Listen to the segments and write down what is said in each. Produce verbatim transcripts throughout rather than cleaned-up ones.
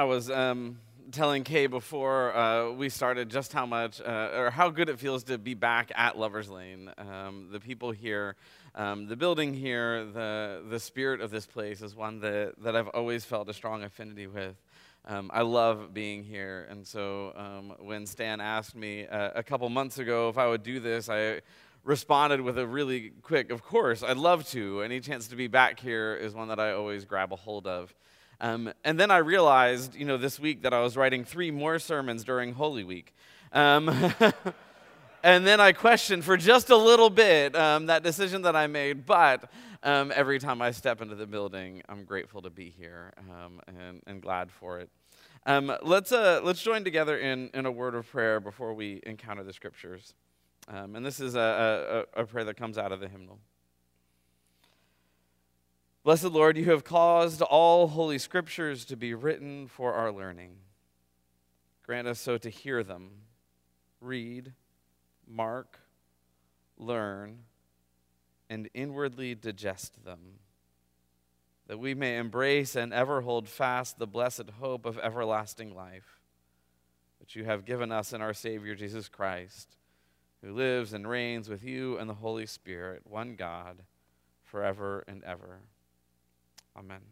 I was um, telling Kay before uh, we started just how much, uh, or how good it feels to be back at Lover's Lane. Um, the people here, um, the building here, the the spirit of this place is one that, that I've always felt a strong affinity with. Um, I love being here, and so um, when Stan asked me uh, a couple months ago if I would do this, I responded with a really quick, of course, I'd love to. Any chance to be back here is one that I always grab a hold of. Um, and then I realized, you know, this week that I was writing three more sermons during Holy Week. Um, and then I questioned for just a little bit um, that decision that I made. But um, every time I step into the building, I'm grateful to be here um, and, and glad for it. Um, let's uh, let's join together in, in a word of prayer before we encounter the scriptures. Um, and this is a, a, a prayer that comes out of the hymnal. Blessed Lord, you have caused all holy scriptures to be written for our learning. Grant us so to hear them, read, mark, learn, and inwardly digest them, that we may embrace and ever hold fast the blessed hope of everlasting life, which you have given us in our Savior Jesus Christ, who lives and reigns with you and the Holy Spirit, one God, forever and ever. Amen.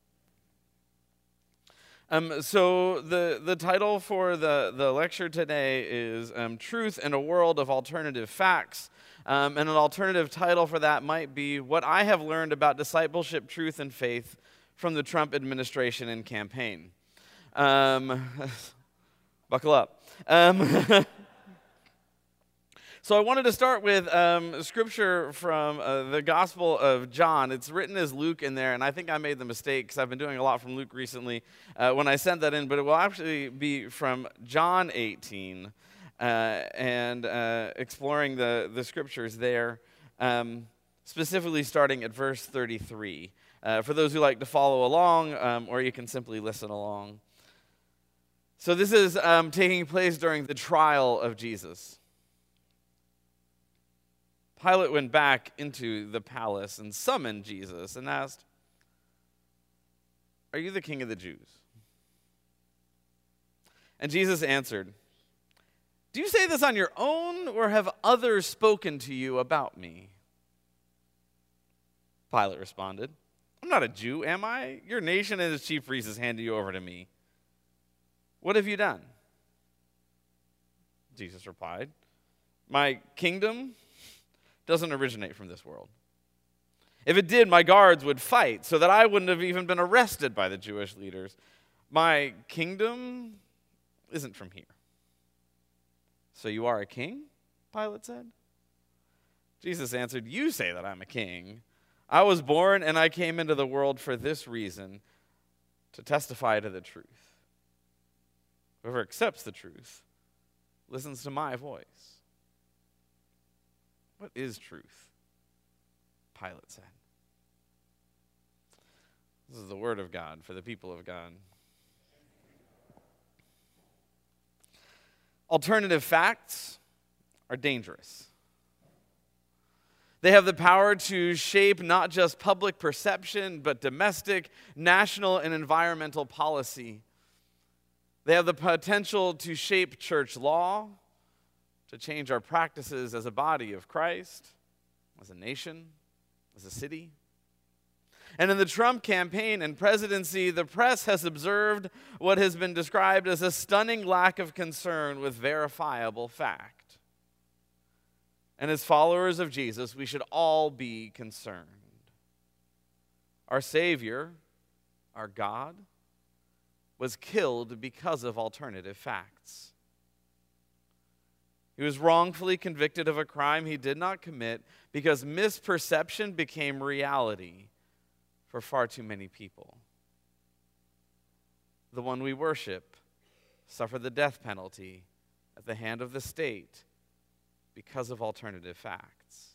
Um, so the, the title for the, the lecture today is um, Truth in a World of Alternative Facts. Um, and an alternative title for that might be What I Have Learned About Discipleship, Truth, and Faith from the Trump Administration and Campaign. Um, buckle up. Um, So I wanted to start with um, scripture from uh, the Gospel of John. It's written as Luke in there, and I think I made the mistake because I've been doing a lot from Luke recently uh, when I sent that in, but it will actually be from John eighteen uh, and uh, exploring the, the scriptures there, um, specifically starting at verse thirty-three. Uh, for those who like to follow along, um, or you can simply listen along. So this is um, taking place during the trial of Jesus. Pilate went back into the palace and summoned Jesus and asked, "Are you the king of the Jews?" And Jesus answered, "Do you say this on your own, or have others spoken to you about me?" Pilate responded, "I'm not a Jew, am I? Your nation and its chief priest has handed you over to me. What have you done?" Jesus replied, "My kingdom doesn't originate from this world. If it did, my guards would fight so that I wouldn't have even been arrested by the Jewish leaders. My kingdom isn't from here." "So you are a king?" Pilate said. Jesus answered, "You say that I'm a king. I was born and I came into the world for this reason, to testify to the truth. Whoever accepts the truth listens to my voice." "What is truth?" Pilate said. This is the word of God for the people of God. Alternative facts are dangerous. They have the power to shape not just public perception, but domestic, national, and environmental policy. They have the potential to shape church law, to change our practices as a body of Christ, as a nation, as a city. And in the Trump campaign and presidency, the press has observed what has been described as a stunning lack of concern with verifiable fact. And as followers of Jesus, we should all be concerned. Our Savior, our God, was killed because of alternative facts. He was wrongfully convicted of a crime he did not commit because misperception became reality for far too many people. The one we worship suffered the death penalty at the hand of the state because of alternative facts.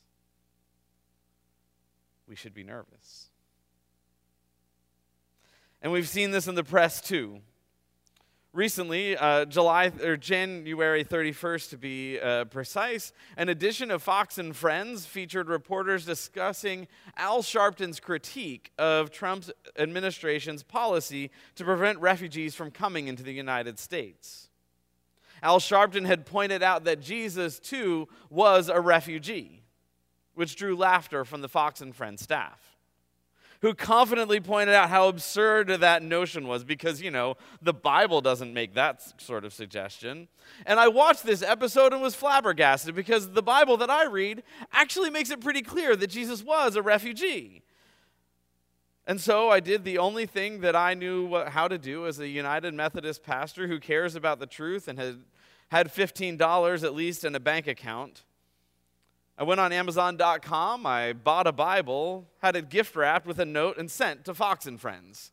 We should be nervous. And we've seen this in the press too. Recently, uh, July or January thirty-first to be uh, precise, an edition of Fox and Friends featured reporters discussing Al Sharpton's critique of Trump's administration's policy to prevent refugees from coming into the United States. Al Sharpton had pointed out that Jesus, too, was a refugee, which drew laughter from the Fox and Friends staff, who confidently pointed out how absurd that notion was because, you know, the Bible doesn't make that sort of suggestion. And I watched this episode and was flabbergasted because the Bible that I read actually makes it pretty clear that Jesus was a refugee. And so I did the only thing that I knew what, how to do as a United Methodist pastor who cares about the truth and had had fifteen dollars at least in a bank account. I went on Amazon dot com, I bought a Bible, had it gift wrapped with a note and sent to Fox and Friends.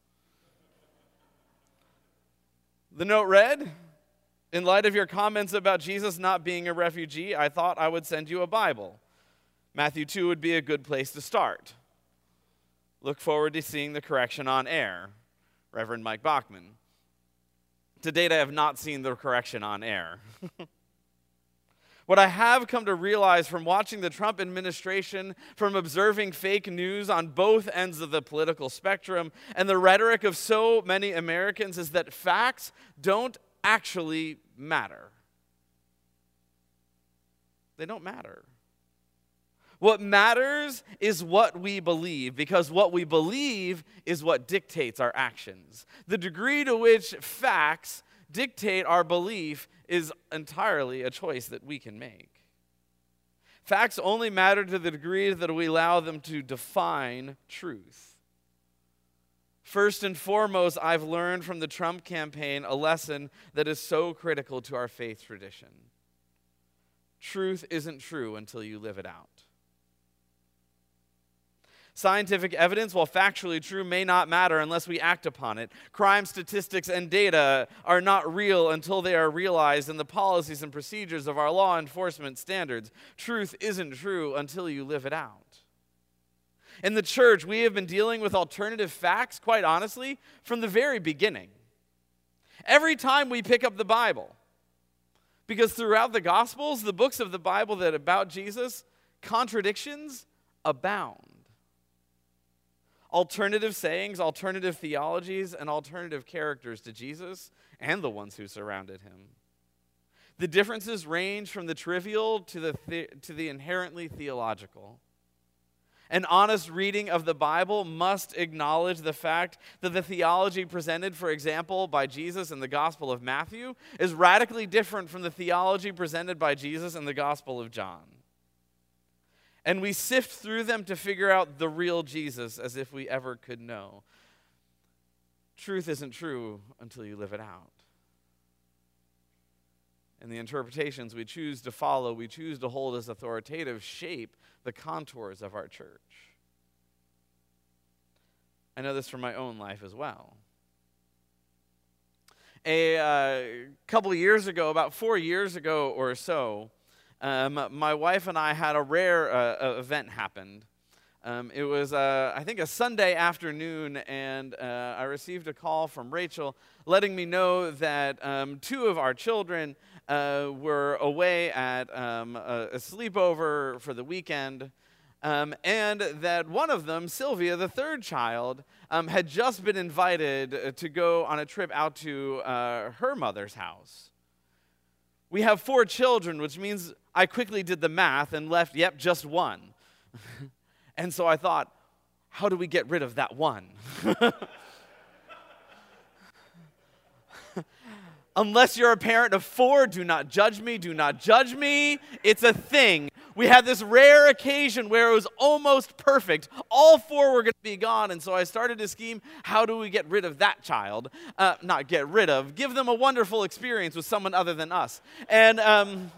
The note read, "In light of your comments about Jesus not being a refugee, I thought I would send you a Bible. Matthew two would be a good place to start. Look forward to seeing the correction on air. Reverend Mike Bachman." To date, I have not seen the correction on air. What I have come to realize from watching the Trump administration, from observing fake news on both ends of the political spectrum, and the rhetoric of so many Americans is that facts don't actually matter. They don't matter. What matters is what we believe, because what we believe is what dictates our actions. The degree to which facts dictate our belief is entirely a choice that we can make. Facts only matter to the degree that we allow them to define truth. First and foremost, I've learned from the Trump campaign a lesson that is so critical to our faith tradition. Truth isn't true until you live it out. Scientific evidence, while factually true, may not matter unless we act upon it. Crime statistics and data are not real until they are realized in the policies and procedures of our law enforcement standards. Truth isn't true until you live it out. In the church, we have been dealing with alternative facts, quite honestly, from the very beginning. Every time we pick up the Bible, because throughout the Gospels, the books of the Bible that about Jesus, contradictions abound. Alternative sayings, alternative theologies, and alternative characters to Jesus and the ones who surrounded him. The differences range from the trivial to the, the to the inherently theological. An honest reading of the Bible must acknowledge the fact that the theology presented, for example, by Jesus in the Gospel of Matthew is radically different from the theology presented by Jesus in the Gospel of John. And we sift through them to figure out the real Jesus as if we ever could know. Truth isn't true until you live it out. And the interpretations we choose to follow, we choose to hold as authoritative, shape the contours of our church. I know this from my own life as well. A uh, couple of years ago, about four years ago or so, Um, my wife and I had a rare uh, event happen. Um, it was, uh, I think, a Sunday afternoon, and uh, I received a call from Rachel letting me know that um, two of our children uh, were away at um, a, a sleepover for the weekend, um, and that one of them, Sylvia, the third child, um, had just been invited to go on a trip out to uh, her mother's house. We have four children, which means I quickly did the math and left, yep, just one. And so I thought, how do we get rid of that one? Unless you're a parent of four, do not judge me, do not judge me. It's a thing. We had this rare occasion where it was almost perfect. All four were going to be gone, and so I started to scheme, how do we get rid of that child? Uh, not get rid of, give them a wonderful experience with someone other than us. And um,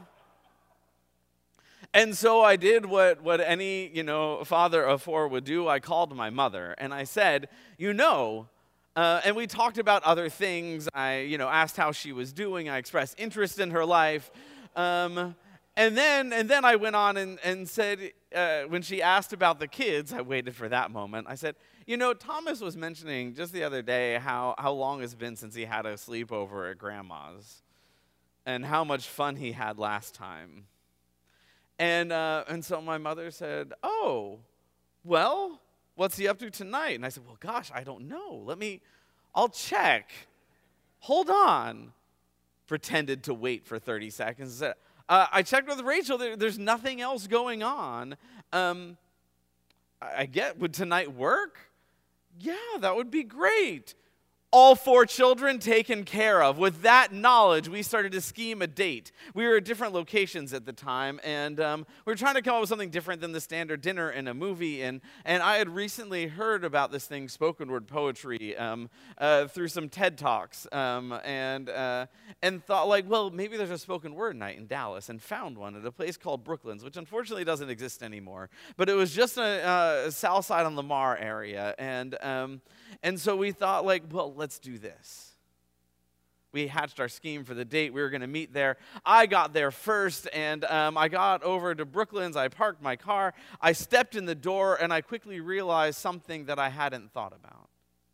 and so I did what, what any, you know, father of four would do. I called my mother, and I said, you know, Uh, and we talked about other things. I, you know, asked how she was doing. I expressed interest in her life. Um, and then and then I went on and, and said, uh, when she asked about the kids, I waited for that moment. I said, you know, Thomas was mentioning just the other day how, how long it's been since he had a sleepover at Grandma's and how much fun he had last time. And, uh, and so my mother said, oh, well, what's he up to tonight? And I said, well, gosh, I don't know. Let me, I'll check. Hold on. Pretended to wait for thirty seconds and said, uh, I checked with Rachel. There, there's nothing else going on. Um, I, I get, would tonight work? Yeah, that would be great. All four children taken care of. With that knowledge, we started to scheme a date. We were at different locations at the time, and um, we were trying to come up with something different than the standard dinner and a movie. And, and I had recently heard about this thing, spoken word poetry, um, uh, through some TED Talks, um, and uh, and thought, like, well, maybe there's a spoken word night in Dallas, and found one at a place called Brooklands, which unfortunately doesn't exist anymore. But it was just a, uh, south side on Lamar area, and um, and so we thought, like, well, let's do this. We hatched our scheme for the date. We were going to meet there. I got there first, and um, I got over to Brooklands. I parked my car. I stepped in the door, and I quickly realized something that I hadn't thought about.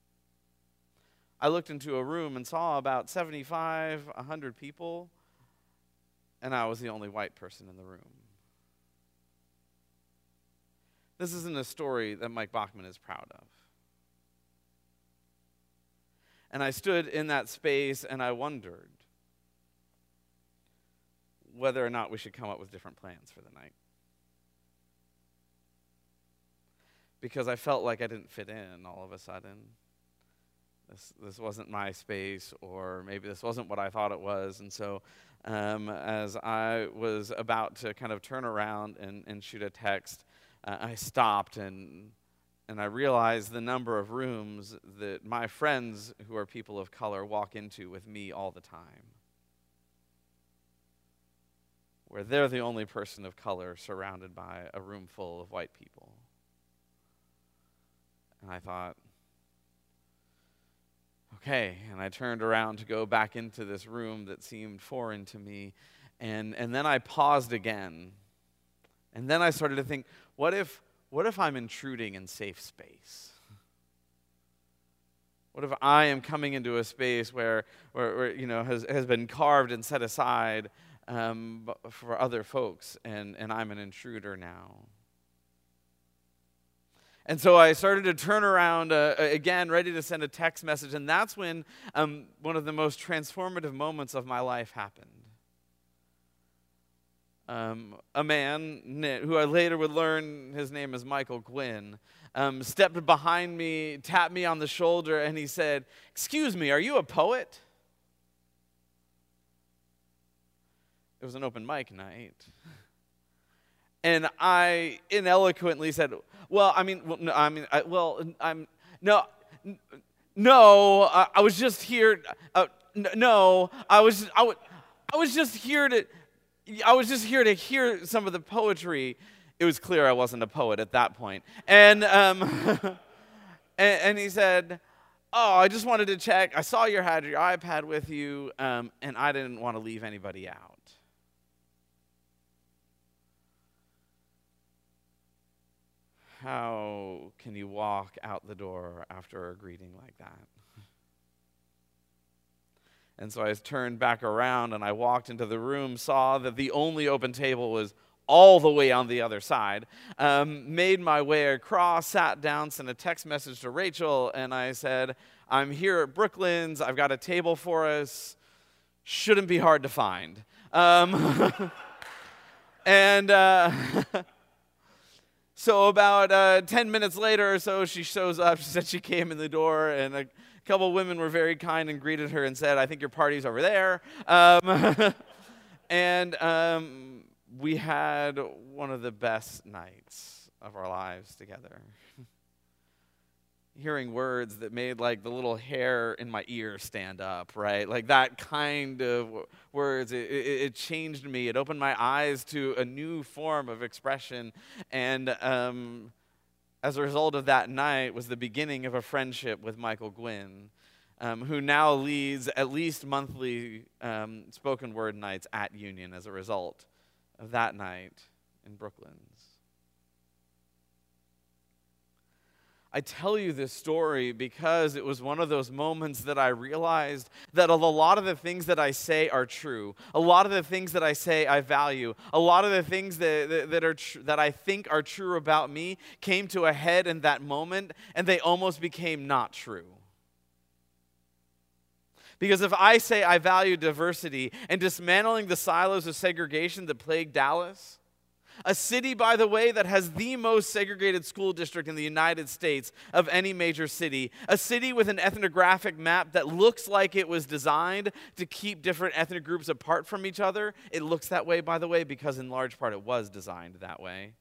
I looked into a room and saw about seventy-five, one hundred people, and I was the only white person in the room. This isn't a story that Mike Bachman is proud of. And I stood in that space and I wondered whether or not we should come up with different plans for the night. Because I felt like I didn't fit in all of a sudden. This, this wasn't my space, or maybe this wasn't what I thought it was. And so um, as I was about to kind of turn around and, and shoot a text, uh, I stopped and And I realized the number of rooms that my friends who are people of color walk into with me all the time, where they're the only person of color surrounded by a room full of white people. And I thought, okay, and I turned around to go back into this room that seemed foreign to me, and, and then I paused again, and then I started to think, what if What if I'm intruding in safe space? What if I am coming into a space where, where, where you know, has, has been carved and set aside um, for other folks, and, and I'm an intruder now? And so I started to turn around uh, again, ready to send a text message, and that's when um, one of the most transformative moments of my life happened. Um, a man who I later would learn his name is Michael Gwynn, um, stepped behind me, tapped me on the shoulder, and he said, "Excuse me, are you a poet?" It was an open mic night. And I ineloquently said, well, I mean, well, no, I mean, I, well, I'm, no, n- no, uh, I was just here, uh, n- no, I was, I, w- I was just here to, I was just here to hear some of the poetry. It was clear I wasn't a poet at that point. And, um, and, and he said, oh, I just wanted to check. I saw you had your iPad with you, um, and I didn't want to leave anybody out. How can you walk out the door after a greeting like that? And so I turned back around and I walked into the room, saw that the only open table was all the way on the other side, um, made my way across, sat down, sent a text message to Rachel, and I said, I'm here at Brooklands, I've got a table for us, shouldn't be hard to find. Um, and uh, so about uh, ten minutes later or so, she shows up, she said she came in the door, and a A couple of women were very kind and greeted her and said, I think your party's over there. Um, and um, we had one of the best nights of our lives together. Hearing words that made like the little hair in my ear stand up, right? Like that kind of w- words, it, it, it changed me. It opened my eyes to a new form of expression. And um, as a result of that night was the beginning of a friendship with Michael Gwynn, um, who now leads at least monthly um, spoken word nights at Union as a result of that night in Brooklands. I tell you this story because it was one of those moments that I realized that a lot of the things that I say are true. A lot of the things that I say I value. A lot of the things that, that, that, are tr- that I think are true about me came to a head in that moment, and they almost became not true. Because if I say I value diversity and dismantling the silos of segregation that plague Dallas, a city, by the way, that has the most segregated school district in the United States of any major city. A city with an ethnographic map that looks like it was designed to keep different ethnic groups apart from each other. It looks that way, by the way, because in large part it was designed that way.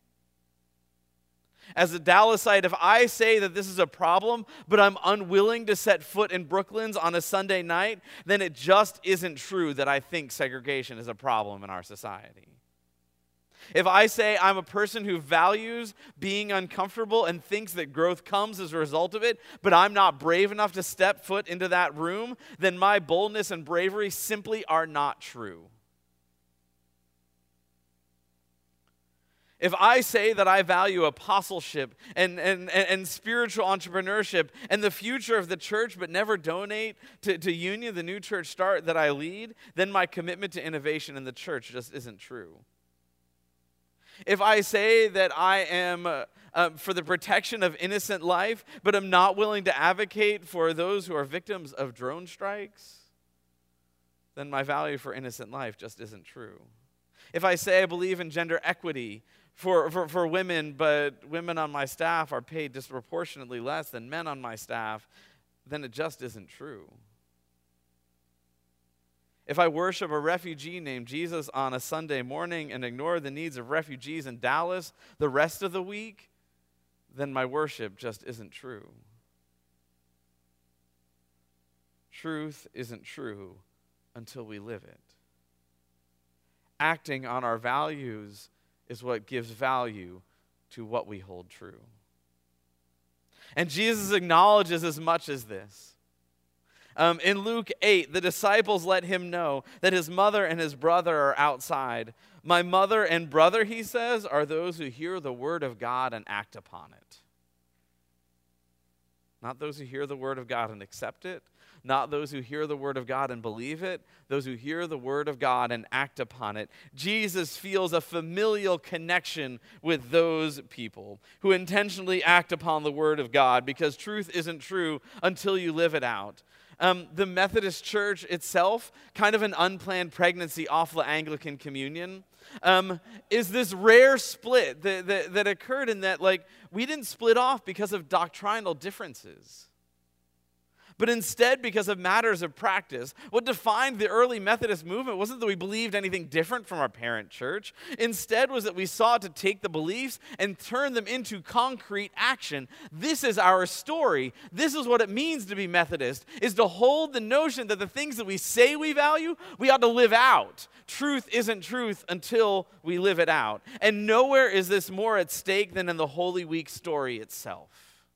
As a Dallasite, if I say that this is a problem, but I'm unwilling to set foot in Brooklands on a Sunday night, then it just isn't true that I think segregation is a problem in our society. If I say I'm a person who values being uncomfortable and thinks that growth comes as a result of it, but I'm not brave enough to step foot into that room, then my boldness and bravery simply are not true. If I say that I value apostleship and, and, and, and spiritual entrepreneurship and the future of the church, but never donate to, to Union, the new church start that I lead, then my commitment to innovation in the church just isn't true. If I say that I am uh, uh, for the protection of innocent life, but am not willing to advocate for those who are victims of drone strikes, then my value for innocent life just isn't true. If I say I believe in gender equity for, for, for women, but women on my staff are paid disproportionately less than men on my staff, then it just isn't true. If I worship a refugee named Jesus on a Sunday morning and ignore the needs of refugees in Dallas the rest of the week, then my worship just isn't true. Truth isn't true until we live it. Acting on our values is what gives value to what we hold true. And Jesus acknowledges as much as this. Um, in Luke eight, the disciples let him know that his mother and his brother are outside. My mother and brother, he says, are those who hear the word of God and act upon it. Not those who hear the word of God and accept it. Not those who hear the word of God and believe it. Those who hear the word of God and act upon it. Jesus feels a familial connection with those people who intentionally act upon the word of God, because truth isn't true until you live it out. Um, the Methodist Church itself, kind of an unplanned pregnancy off the Anglican Communion, um, is this rare split that, that, that occurred in that, like, we didn't split off because of doctrinal differences, but instead because of matters of practice. What defined the early Methodist movement wasn't that we believed anything different from our parent church. Instead was that we sought to take the beliefs and turn them into concrete action. This is our story. This is what it means to be Methodist, is to hold the notion that the things that we say we value, we ought to live out. Truth isn't truth until we live it out. And nowhere is this more at stake than in the Holy Week story itself.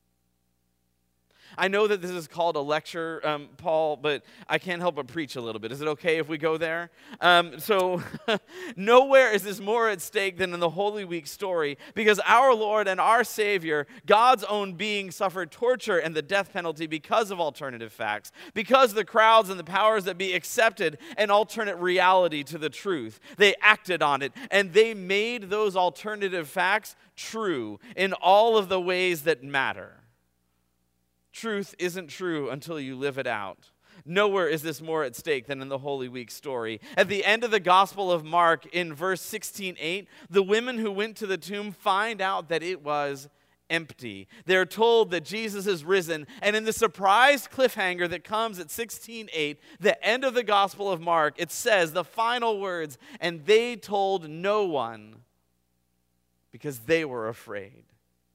I know that this is called a lecture, um, Paul, but I can't help but preach a little bit. Is it okay if we go there? Um, so nowhere is this more at stake than in the Holy Week story, because our Lord and our Savior, God's own being, suffered torture and the death penalty because of alternative facts, because the crowds and the powers that be accepted an alternate reality to the truth. They acted on it, and they made those alternative facts true in all of the ways that matter. Truth isn't true until you live it out. Nowhere is this more at stake than in the Holy Week story. At the end of the Gospel of Mark, in verse sixteen eight, the women who went to the tomb find out that it was empty. They're told that Jesus is risen, and in the surprise cliffhanger that comes at sixteen eight, the end of the Gospel of Mark, it says the final words, and they told no one because they were afraid.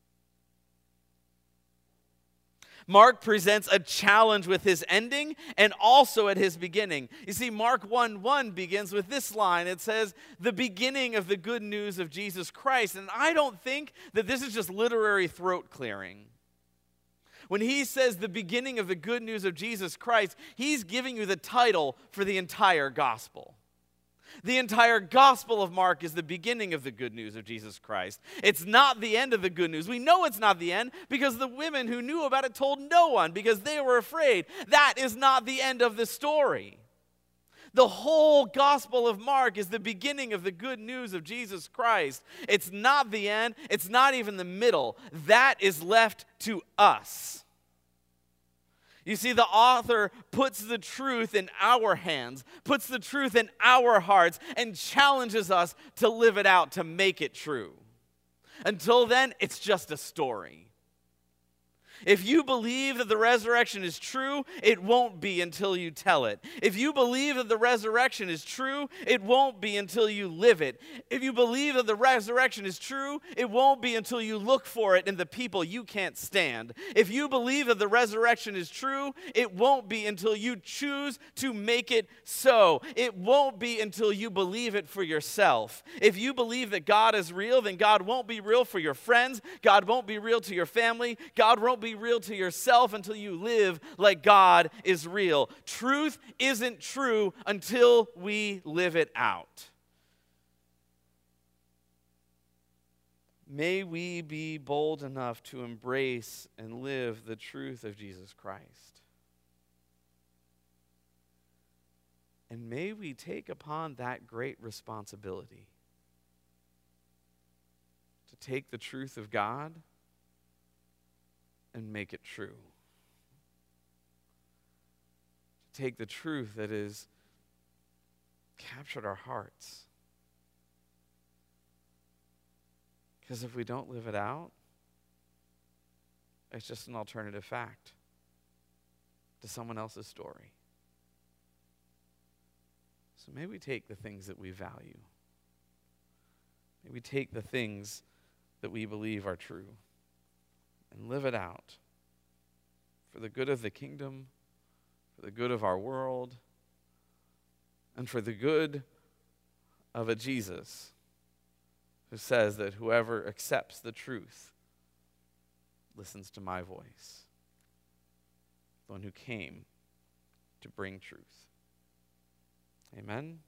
Mark presents a challenge with his ending and also at his beginning. You see, Mark one one begins with this line. It says, the beginning of the good news of Jesus Christ. And I don't think that this is just literary throat clearing. When he says the beginning of the good news of Jesus Christ, he's giving you the title for the entire gospel. The entire Gospel of Mark is the beginning of the good news of Jesus Christ. It's not the end of the good news. We know it's not the end because the women who knew about it told no one because they were afraid. That is not the end of the story. The whole Gospel of Mark is the beginning of the good news of Jesus Christ. It's not the end. It's not even the middle. That is left to us. You see, the author puts the truth in our hands, puts the truth in our hearts, and challenges us to live it out, to make it true. Until then, it's just a story. If you believe that the resurrection is true, it won't be until you tell it. If you believe that the resurrection is true, it won't be until you live it. If you believe that the resurrection is true, it won't be until you look for it in the people you can't stand. If you believe that the resurrection is true, it won't be until you choose to make it so. It won't be until you believe it for yourself. If you believe that God is real, then God won't be real for your friends. God won't be real to your family. God won't be real to yourself until you live like God is real. Truth isn't true until we live it out. May we be bold enough to embrace and live the truth of Jesus Christ. And may we take upon that great responsibility to take the truth of God and make it true. To take the truth that has captured our hearts. Because if we don't live it out, it's just an alternative fact to someone else's story. So may we take the things that we value. May we take the things that we believe are true and live it out for the good of the kingdom, for the good of our world, and for the good of a Jesus who says that whoever accepts the truth listens to my voice, the one who came to bring truth. Amen.